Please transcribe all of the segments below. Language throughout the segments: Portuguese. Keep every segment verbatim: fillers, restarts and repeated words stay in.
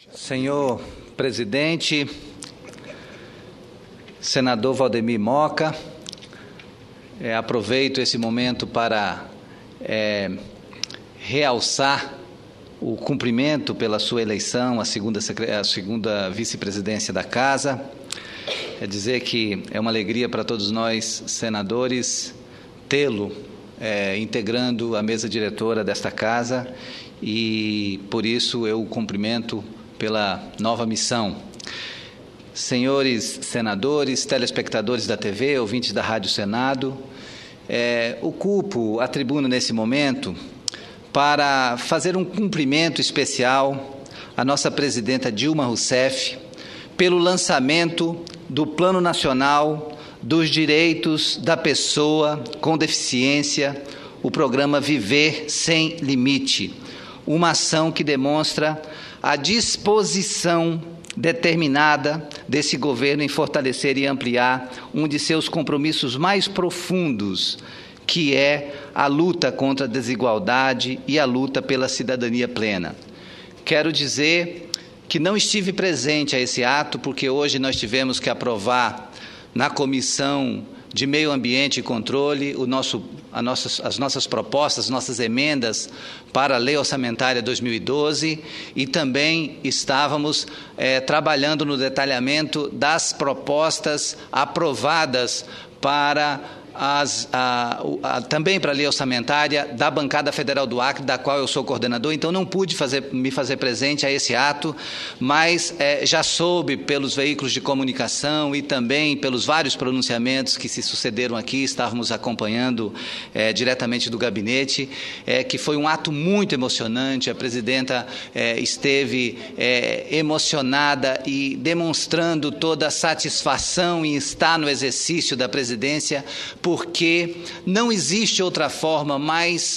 Senhor presidente, senador Valdemir Moca, é, aproveito esse momento para é, realçar o cumprimento pela sua eleição à segunda, à segunda vice-presidência da Casa. É dizer que é uma alegria para todos nós, senadores, tê-lo é, integrando a mesa diretora desta Casa, e por isso eu o cumprimento pela nova missão. Senhores senadores, telespectadores da T V, ouvintes da Rádio Senado, é, ocupo a tribuna nesse momento para fazer um cumprimento especial à nossa presidenta Dilma Rousseff pelo lançamento do Plano Nacional dos Direitos da Pessoa com Deficiência, o programa Viver Sem Limite, uma ação que demonstra a disposição determinada desse governo em fortalecer e ampliar um de seus compromissos mais profundos, que é a luta contra a desigualdade e a luta pela cidadania plena. Quero dizer que não estive presente a esse ato, porque hoje nós tivemos que aprovar na Comissão de Meio Ambiente e Controle o nosso, a nossas, as nossas propostas, nossas emendas para a Lei Orçamentária dois mil e doze, e também estávamos é, trabalhando no detalhamento das propostas aprovadas para As, a, a, também para a lei orçamentária da bancada federal do Acre, da qual eu sou coordenador, então não pude fazer, me fazer presente a esse ato, mas é, já soube pelos veículos de comunicação e também pelos vários pronunciamentos que se sucederam aqui, estávamos acompanhando é, diretamente do gabinete, é, que foi um ato muito emocionante. A presidenta é, esteve é, emocionada e demonstrando toda a satisfação em estar no exercício da presidência, porque não existe outra forma mais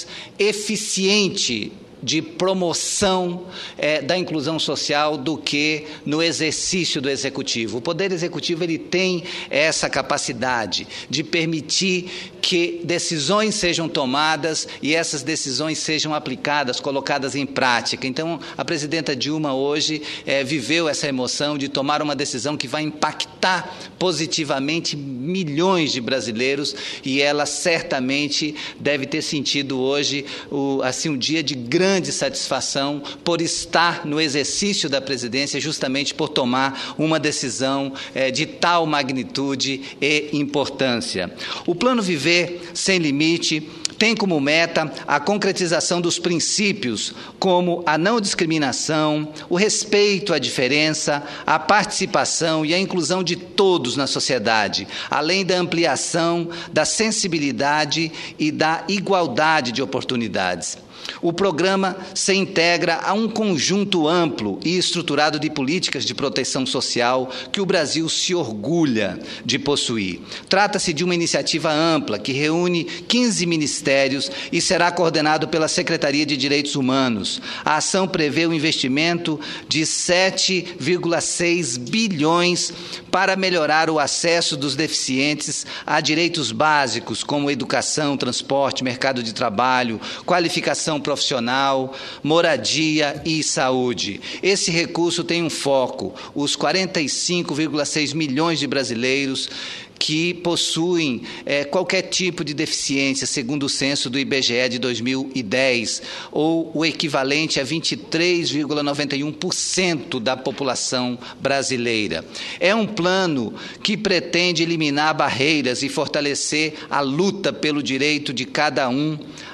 eficiente de promoção é, da inclusão social do que no exercício do Executivo. O Poder Executivo ele tem essa capacidade de permitir que decisões sejam tomadas e essas decisões sejam aplicadas, colocadas em prática. Então, a presidenta Dilma hoje é, viveu essa emoção de tomar uma decisão que vai impactar positivamente milhões de brasileiros, e ela certamente deve ter sentido hoje o, assim, um dia de grande grande satisfação por estar no exercício da presidência, justamente por tomar uma decisão é, de tal magnitude e importância. O Plano Viver Sem Limite tem como meta a concretização dos princípios como a não discriminação, o respeito à diferença, a participação e a inclusão de todos na sociedade, além da ampliação da sensibilidade e da igualdade de oportunidades. O programa se integra a um conjunto amplo e estruturado de políticas de proteção social que o Brasil se orgulha de possuir. Trata-se de uma iniciativa ampla que reúne quinze ministérios e será coordenado pela Secretaria de Direitos Humanos. A ação prevê o investimento de sete vírgula seis bilhões para melhorar o acesso dos deficientes a direitos básicos como educação, transporte, mercado de trabalho, qualificação profissional, moradia e saúde. Esse recurso tem um foco: os quarenta e cinco vírgula seis milhões de brasileiros que possuem é, qualquer tipo de deficiência, segundo o censo do I B G E de dois mil e dez, ou o equivalente a vinte e três vírgula noventa e um por cento da população brasileira. É um plano que pretende eliminar barreiras e fortalecer a luta pelo direito de cada um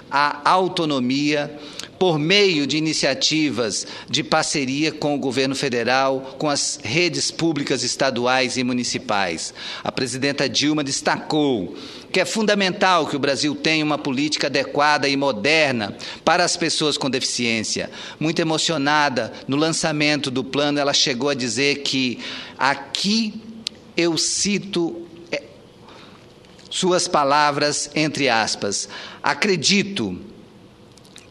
à autonomia, por meio de iniciativas de parceria com o governo federal, com as redes públicas estaduais e municipais. A presidenta Dilma destacou que é fundamental que o Brasil tenha uma política adequada e moderna para as pessoas com deficiência. Muito emocionada no lançamento do plano, ela chegou a dizer que aqui eu cito suas palavras, entre aspas: acredito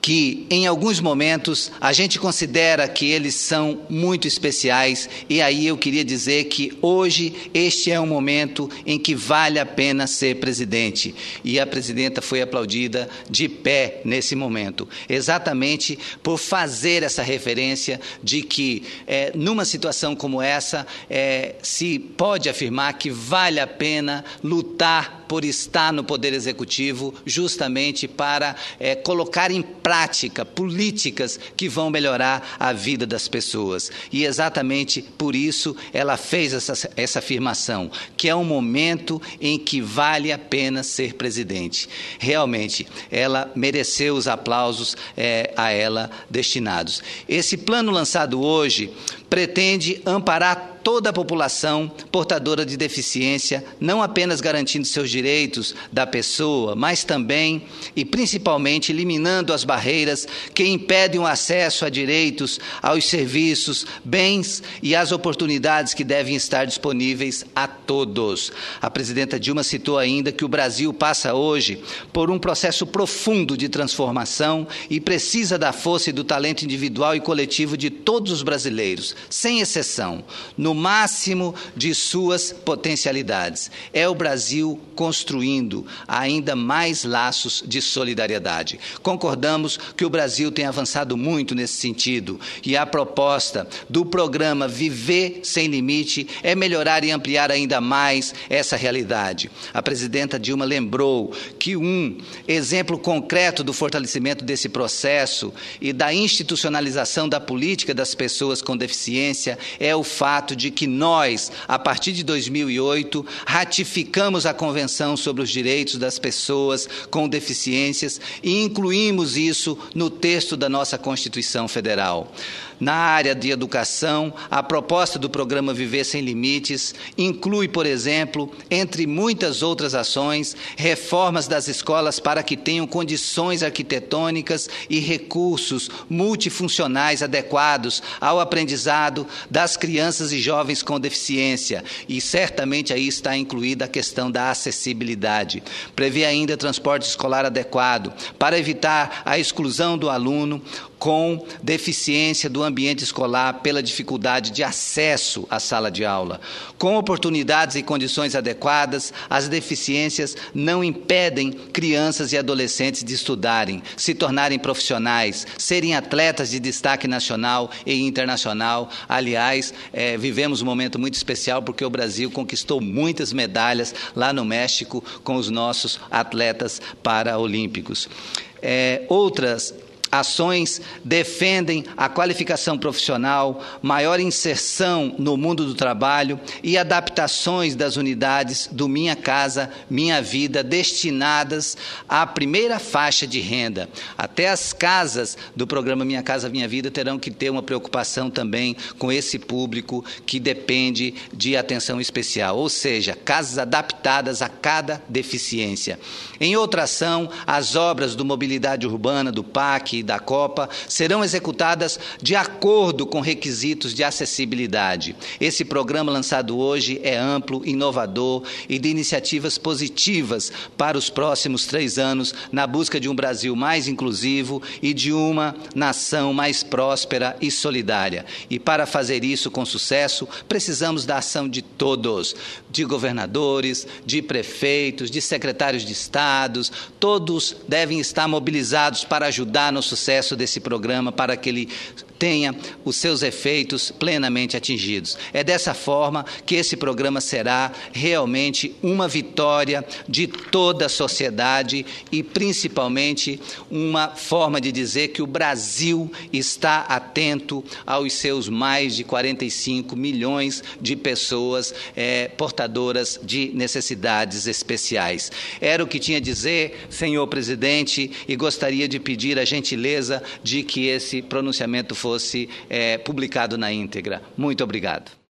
que, em alguns momentos, a gente considera que eles são muito especiais, e aí eu queria dizer que hoje este é um momento em que vale a pena ser presidente. E a presidenta foi aplaudida de pé nesse momento, exatamente por fazer essa referência de que, é, numa situação como essa, é, se pode afirmar que vale a pena lutar por estar no Poder Executivo, justamente para é, colocar em prática políticas que vão melhorar a vida das pessoas. E exatamente por isso ela fez essa, essa afirmação, que é um momento em que vale a pena ser presidente. Realmente, ela mereceu os aplausos é, a ela destinados. Esse plano lançado hoje pretende amparar toda a população portadora de deficiência, não apenas garantindo seus direitos da pessoa, mas também e principalmente eliminando as barreiras que impedem o acesso a direitos, aos serviços, bens e às oportunidades que devem estar disponíveis a todos. A presidenta Dilma citou ainda que o Brasil passa hoje por um processo profundo de transformação e precisa da força e do talento individual e coletivo de todos os brasileiros, sem exceção, no máximo de suas potencialidades. É o Brasil construindo ainda mais laços de solidariedade. Concordamos que o Brasil tem avançado muito nesse sentido, e a proposta do programa Viver Sem Limite é melhorar e ampliar ainda mais essa realidade. A presidenta Dilma lembrou que um exemplo concreto do fortalecimento desse processo e da institucionalização da política das pessoas com deficiência é o fato de que nós, a partir de dois mil e oito, ratificamos a Convenção sobre os Direitos das Pessoas com Deficiências e incluímos isso no texto da nossa Constituição Federal. Na área de educação, a proposta do programa Viver Sem Limites inclui, por exemplo, entre muitas outras ações, reformas das escolas para que tenham condições arquitetônicas e recursos multifuncionais adequados ao aprendizado das crianças e jovens com deficiência, e certamente aí está incluída a questão da acessibilidade. Prevê ainda transporte escolar adequado para evitar a exclusão do aluno com deficiência do ambiente escolar pela dificuldade de acesso à sala de aula. Com oportunidades e condições adequadas, as deficiências não impedem crianças e adolescentes de estudarem, se tornarem profissionais, serem atletas de destaque nacional e internacional. Aliás, é, vivemos um momento muito especial porque o Brasil conquistou muitas medalhas lá no México com os nossos atletas paraolímpicos. É, outras ações defendem a qualificação profissional, maior inserção no mundo do trabalho e adaptações das unidades do Minha Casa, Minha Vida, destinadas à primeira faixa de renda. Até as casas do programa Minha Casa, Minha Vida terão que ter uma preocupação também com esse público que depende de atenção especial, ou seja, casas adaptadas a cada deficiência. Em outra ação, as obras do Mobilidade Urbana, do P A C e da Copa serão executadas de acordo com requisitos de acessibilidade. Esse programa lançado hoje é amplo, inovador e de iniciativas positivas para os próximos três anos na busca de um Brasil mais inclusivo e de uma nação mais próspera e solidária. E para fazer isso com sucesso, precisamos da ação de todos, de governadores, de prefeitos, de secretários de estados. Todos devem estar mobilizados para ajudar no sucesso desse programa, para que ele tenha os seus efeitos plenamente atingidos. É dessa forma que esse programa será realmente uma vitória de toda a sociedade e, principalmente, uma forma de dizer que o Brasil está atento aos seus mais de quarenta e cinco milhões de pessoas é, portadoras de necessidades especiais. Era o que tinha a dizer, senhor presidente, e gostaria de pedir a gentileza de que esse pronunciamento fosse é, publicado na íntegra. Muito obrigado.